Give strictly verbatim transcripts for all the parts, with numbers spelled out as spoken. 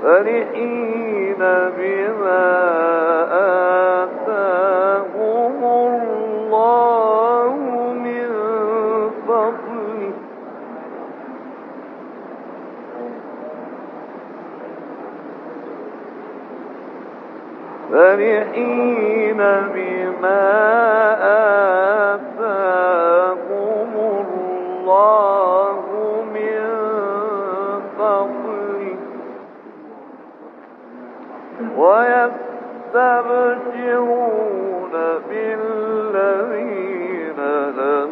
فرحين بما آتاهم الله من فضله فرحين بما آتاهم الله من فضله ويستبشرون بالذين لم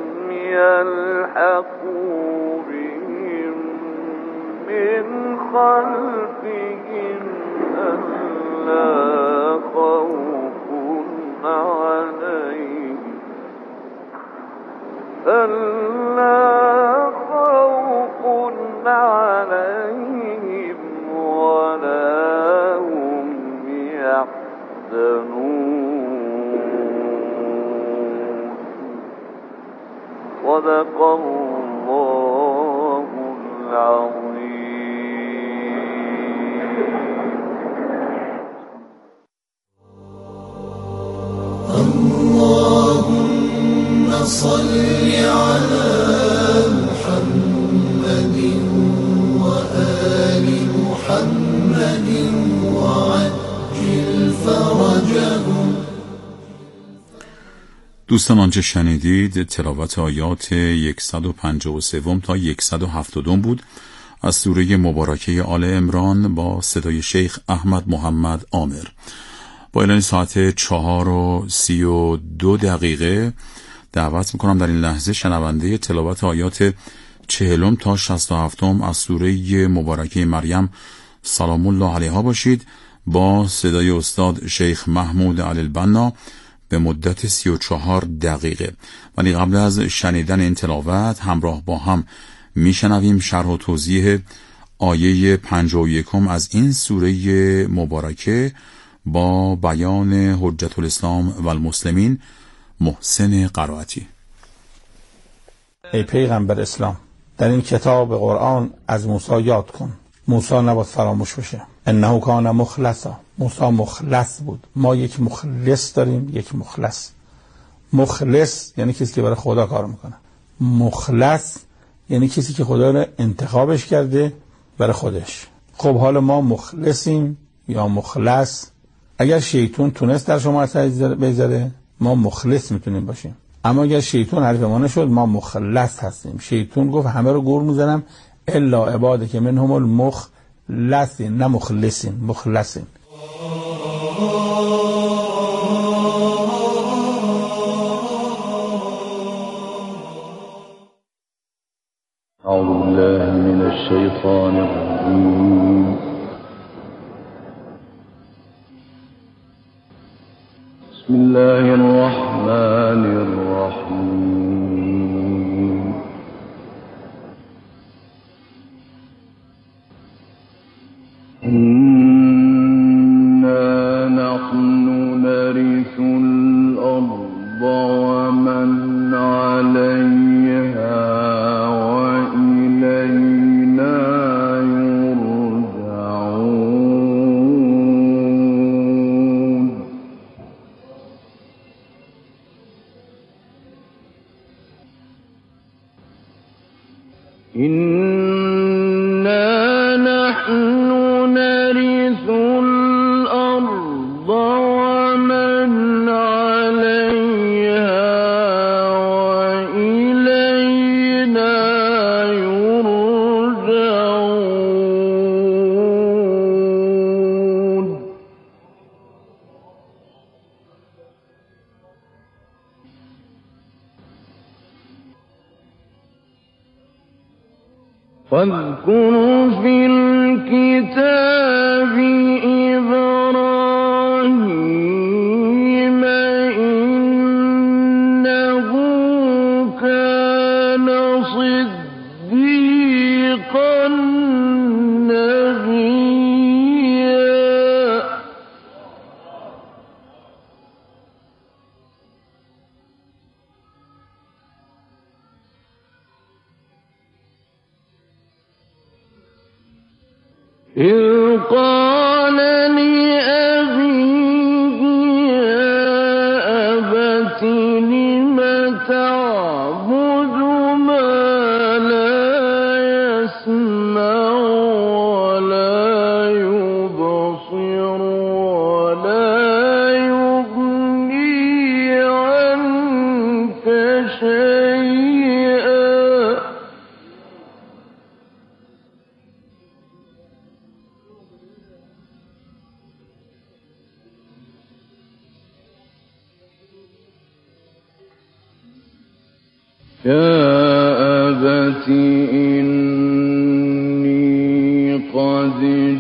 يلحقوا بهم من خلفهم ألا خوف عليهم ألا خوف عليهم ولا هم يحزنون. صدق الله العظيم. اللهم صل على محمد وآل محمد وعجل فرجهم. دوستان آنچه شنیدید تلاوت آیات صد و پنجاه و سه تا صد و هفتاد بود از سوره مبارکه آل عمران با صدای شیخ احمد محمد عامر. با اعلان ساعت چهار و سی و دو دقیقه دعوت میکنم در این لحظه شنونده تلاوت آیات چهلم تا شصت و هفتم از سوره مبارکه مریم سلام الله علیها باشید با صدای استاد شیخ محمود علی البنا به مدت سی و چهار دقیقه. ولی قبل از شنیدن این تلاوت همراه با هم میشنویم شرح و توضیح آیه پنجاه و یکم از این سوره مبارکه با بیان حجت الاسلام و المسلمین محسن قرائتی. ای پیغمبر اسلام، در این کتاب قرآن از موسی یاد کن. موسی نباید فراموش بشه. انه کان مخلصا، موسی مخلص بود. ما یک مخلص داریم، یک مخلص. مخلص یعنی کسی که برای خدا کار میکنه. مخلص یعنی کسی که خدا رو انتخابش کرده برای خودش. خب حالا ما مخلصیم یا مخلص؟ اگر شیطان تونست در شما اثر بذاره ما مخلص میتونیم باشیم، اما اگر شیطان حریف ما نشد ما مخلص هستیم. شیطان گفت همه رو گور میزنم الا عباده که منهم المخلصین، نه مخلصین، مخلصین. اعوذ بالله من الشیطان الرجیم. بسم الله الرحمن الرحیم. إنا نحن نرث الأرض ومن عليها وإلينا يرجعون. إنا نحن نرث الأرض ومن عليها وإلينا يرجعون. واذكر في الكتاب إبراهيم إنه كان صديقا نبيا. إذ قال لأبيه يا أبت لم تعبد ما لا يسمع ولا يبصر ولا يغني عنك شيئا. يا أبت إني قد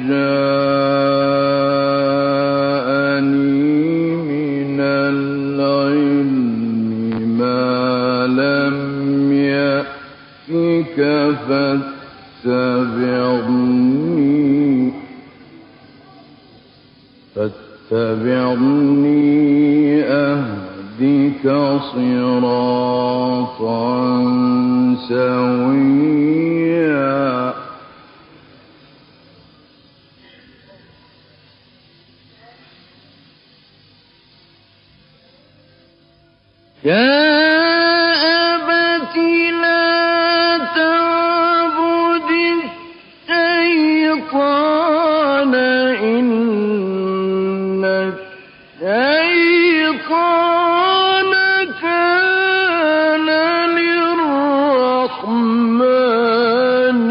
جاءني من العلم ما لم يأتك فاتبعني فاتبعني أهدك صراطا سويا. يا أبت لا تعبد الشيطان إن الشيطان كان للرحمن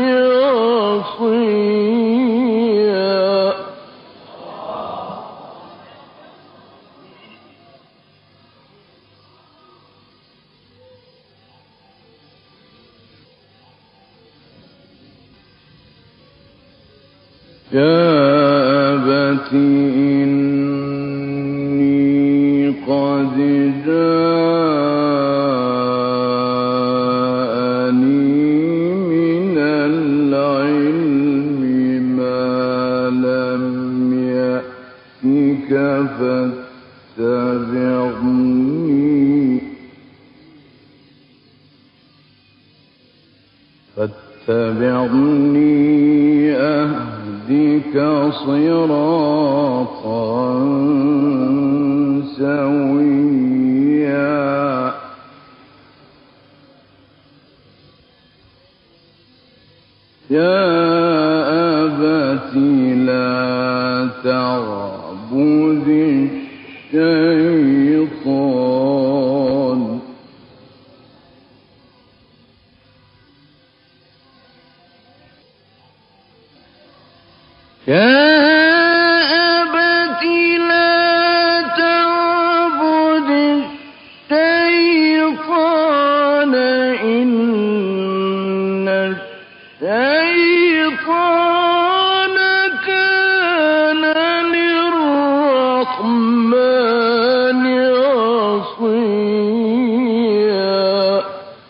عصيا. يا أبت إني قد جاءني من العلم ما لم يأتك فاتبعني فاتبعني أهدك صراطا سويا. يا أبت لا تعبد الشيطان يا أبت لا تعبد الشيطان إن الشيطان كان للرحمن عصيا.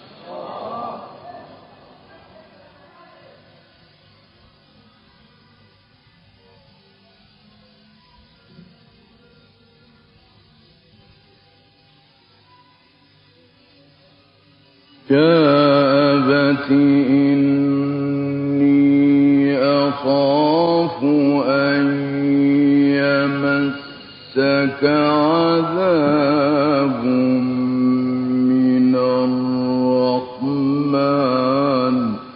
يا أبت إني أخاف أن يمسك عذاب من الرحمن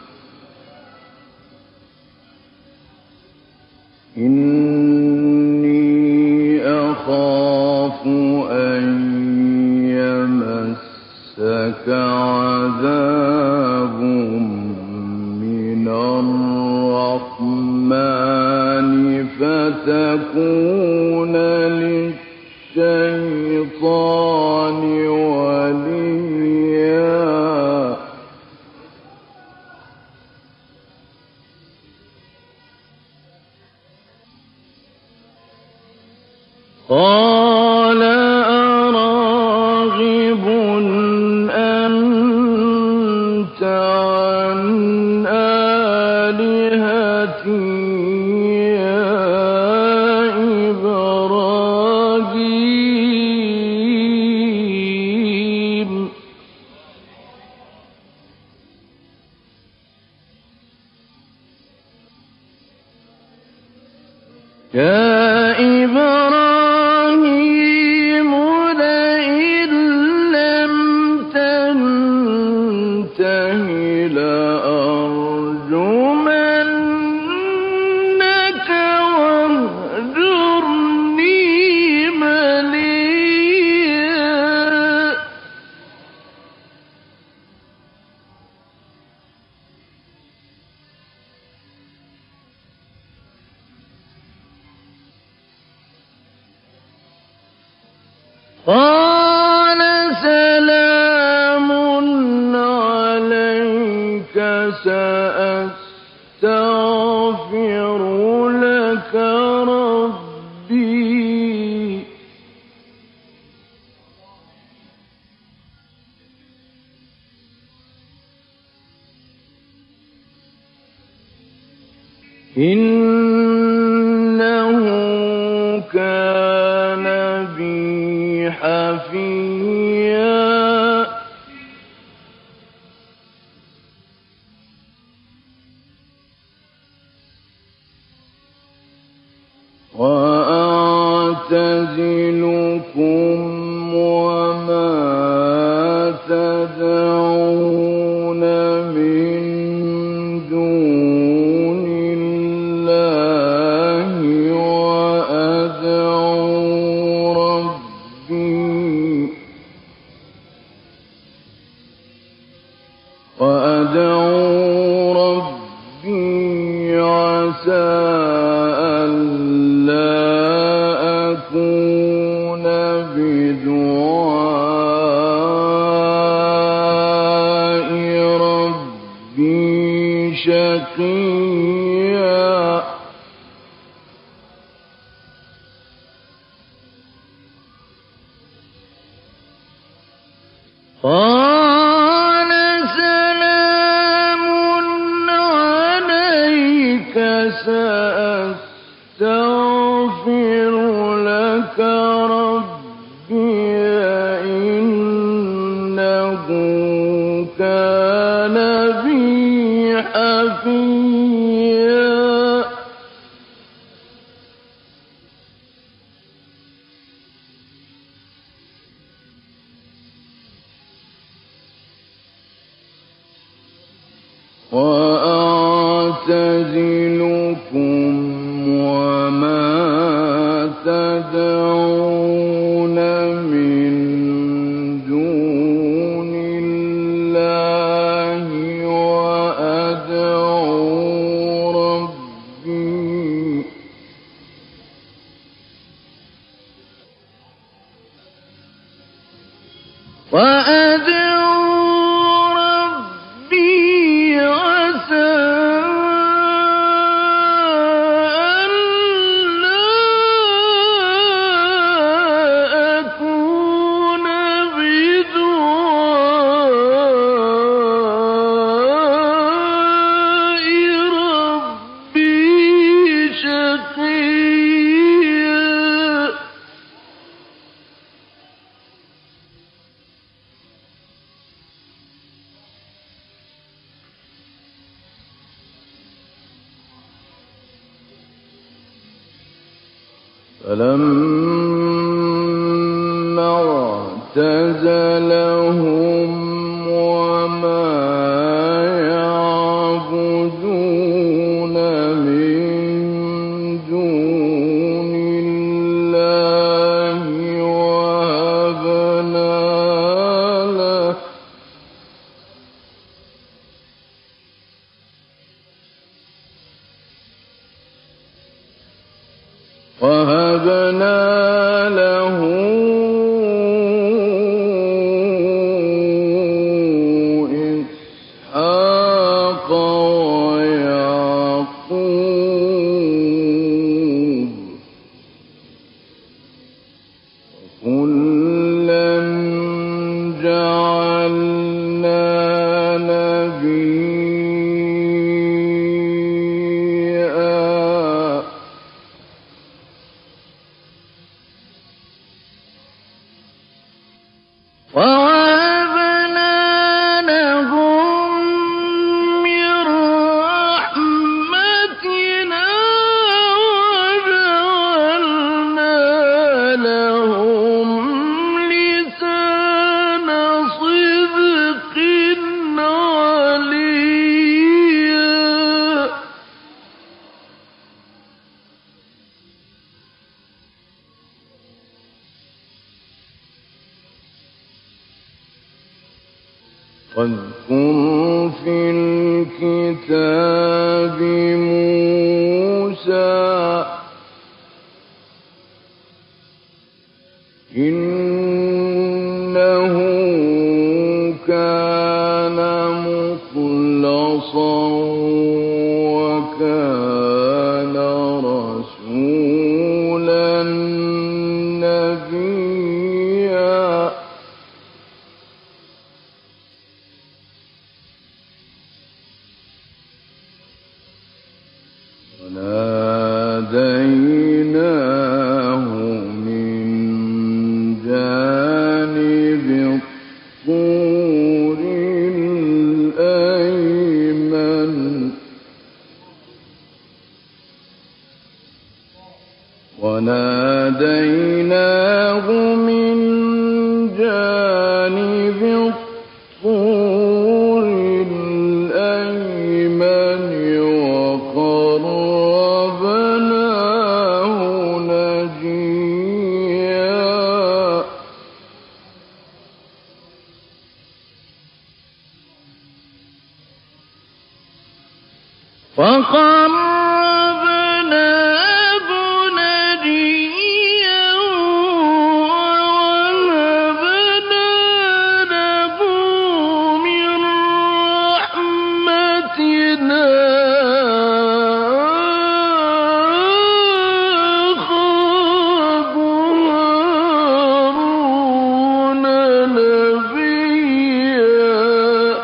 إني أخاف أن يمسك عذاب من الرحمن فتكون للشيطان وليا. قال أراغب أنت عن آلهتي يا إبراهيم. يا إبراهيم لئن لم تنته لأرجمنك واهجرني مليا. قال سلام عليك سأستغفر لك ربي إنه كان بي حفيا. وأعتزلكم وما تدعون من دون الله وأدعو ربي وأدعو ربي عسى ألا أكون بدعاء ربي شقيا. قال سلام عليك سأستغفر لك ربي إنه كان بي حفيا. وأعتزلكم وما تدعون من دون الله وأدعو ربي وأدعو ربي عسى ألا أكون بدعاء ربي شقيا. فلما اعتزلهم وما يعبدون من دون الله وهبنا له وهبنا له إسحاق ويعقوب وكلا جعلنا نبيا. واذكر في الكتاب موسى إنه كان مخلصا وكان رسولا نبيا وناديناه من جانب الطور الأيمن وناديناه من جانب الطور الأيمن وقربناه نجيا فقربناه نجيا ووهبنا له من رحمتنا أخاه هارون نبيا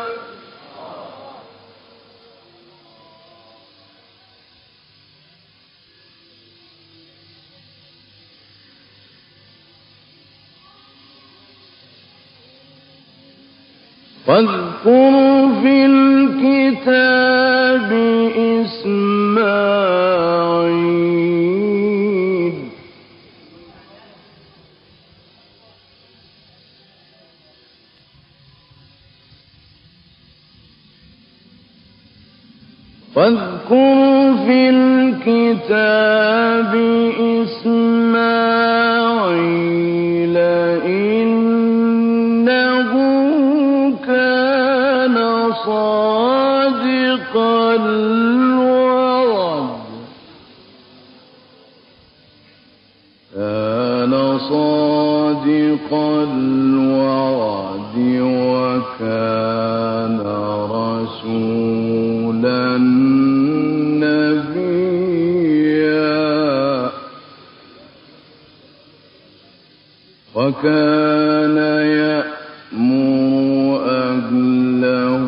واذكر في الكتاب إسماعيل واذكر في الكتاب إسماعيل إنه كان صادق الوعد كان صادق الوعد وكان رسولا نبيا وكان يأمر أهله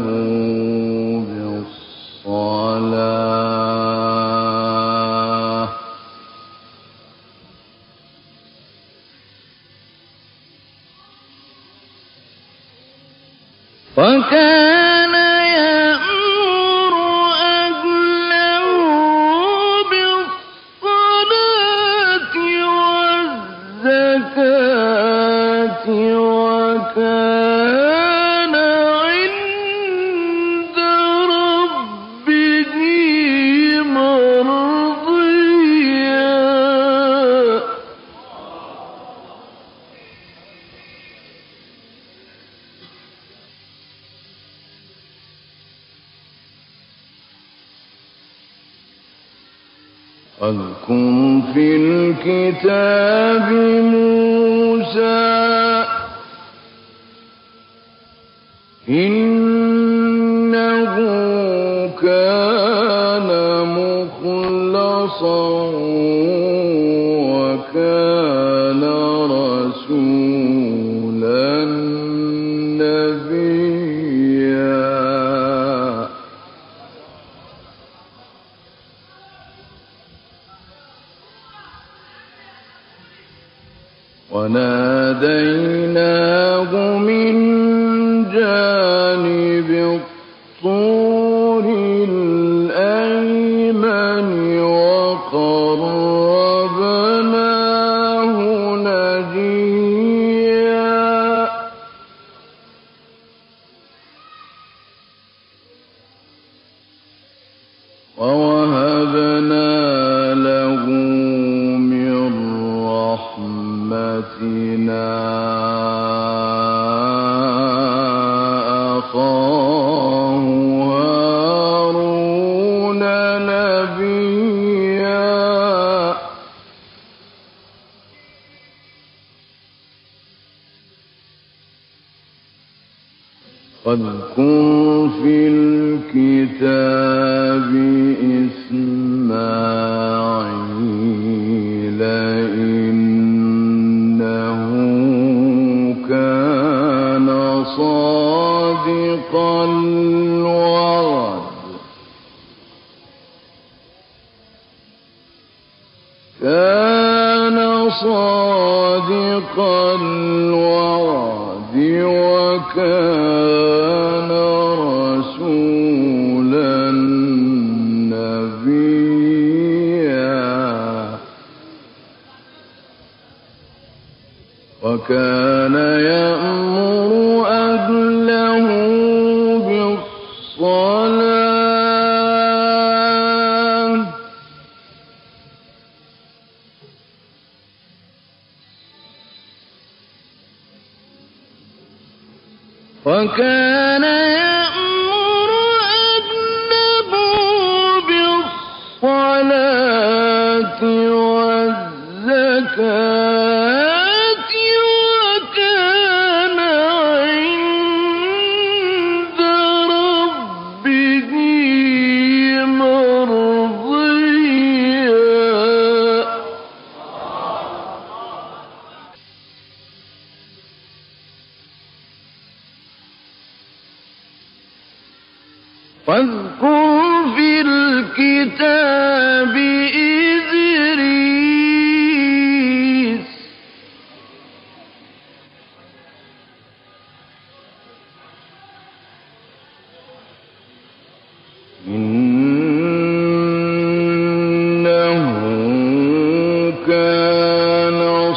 بالصلاة وكان يأمر أهله بالصلاة والزكاة وكان عند ربه مرضيا واذكر في الكتاب موسى إنه كان مخلصا وكان رسولا نبيا وناديناه من جانب الطور الأيمن وقربناه نجيا ووهبنا له من رحمتنا أخاه نبيا واذكر في الكتاب إسماعيل إنه كان صادق الوعد كان صادق الوعد وكان رسولا نبيا وكان يأمر أهله بالصلاة وكان يأمر أهله بالصلاة والزكاة وكان عند ربه مرضيا واذكر في الكتاب إدريس إنه كان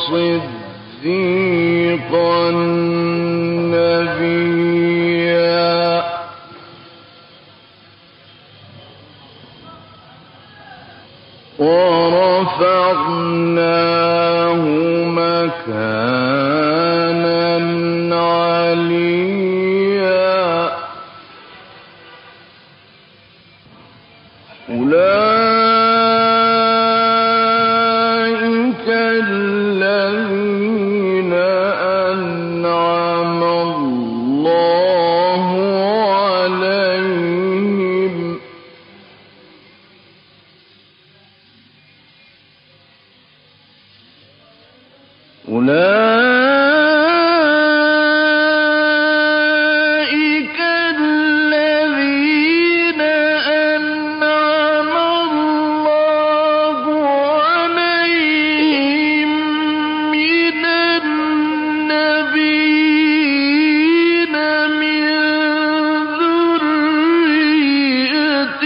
صديقا نبيا ورفعناه مكانا عليا أولئك الذين أنعم الله عليهم أولئك الذين أنعم الله عليهم من النبيين من ذرية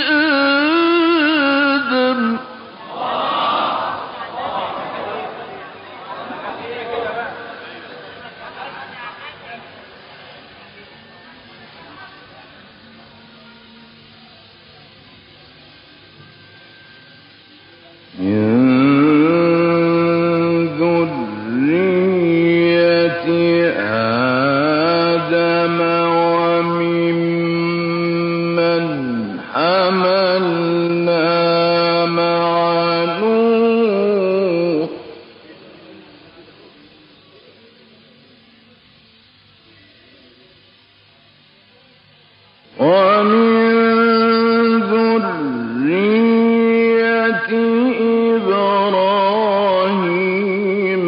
آدم من ذرية آدم وممن حملنا مع نوح ومن ذرية إبراهيم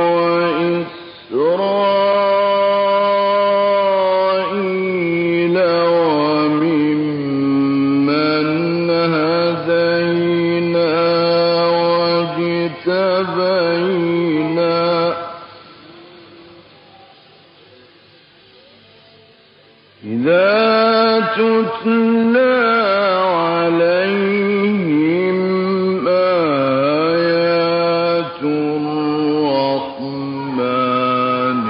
وإسرائيل وممن هدينا واجتبينا إذا تتلى عليهم آيات الرحمن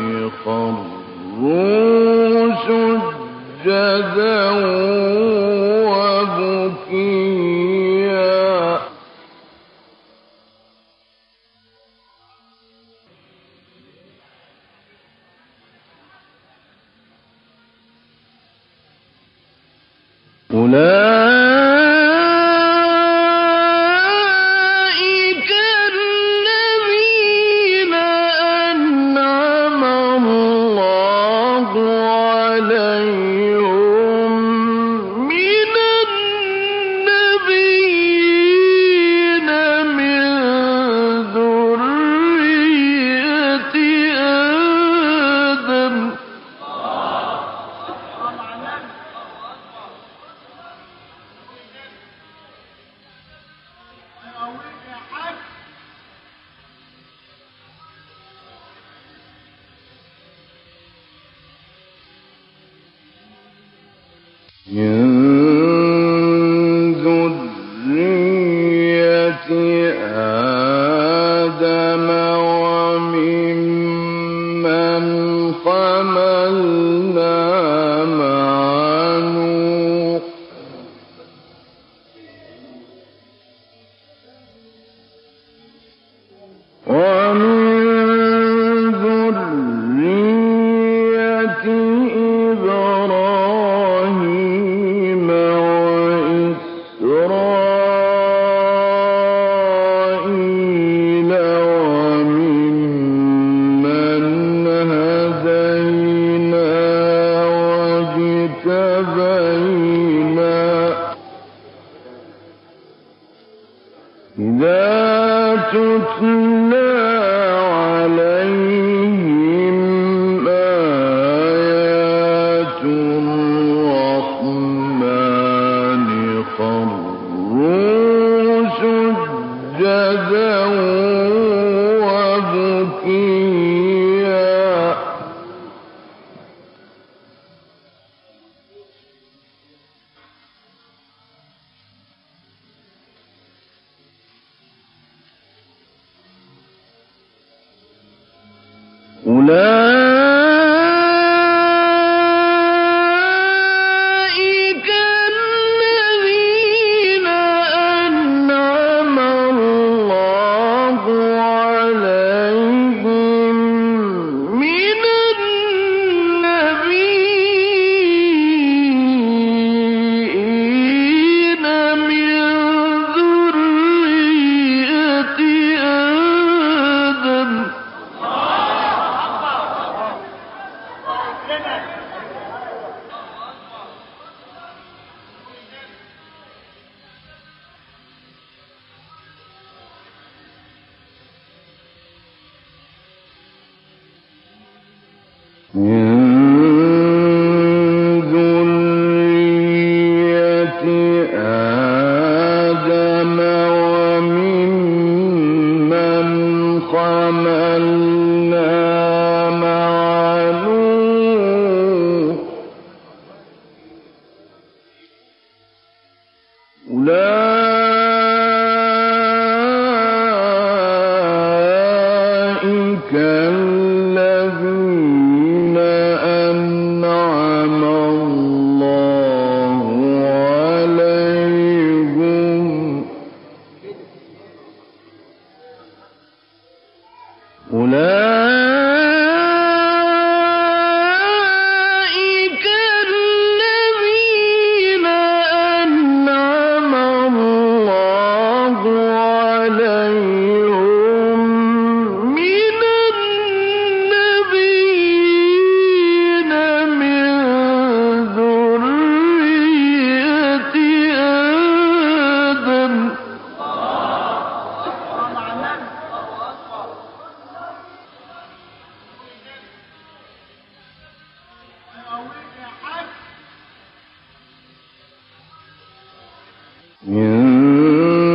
خروا سجدا وبكيا أولئك من ذرية آدم وممن حملنا مع نوح ومن ذرية إبراهيم وإسرائيل وممن هدينا واجتبينا إذا تتلى عليهم آيات الرحمن خروا سجدا وبكيا أولئك الذين أنعم الله عليهم من النبيين من ذرية آدم من